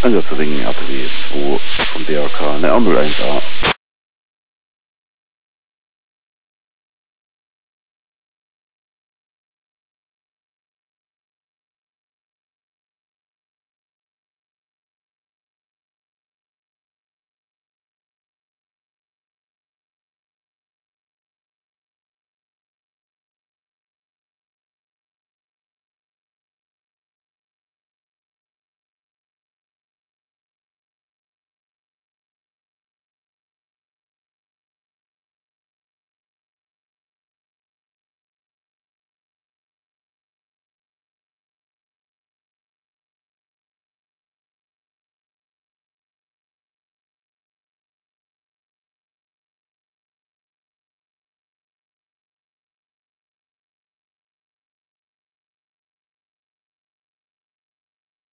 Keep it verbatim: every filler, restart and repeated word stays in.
An der Verringen A W zwei vom B R K an der Ambel eins A.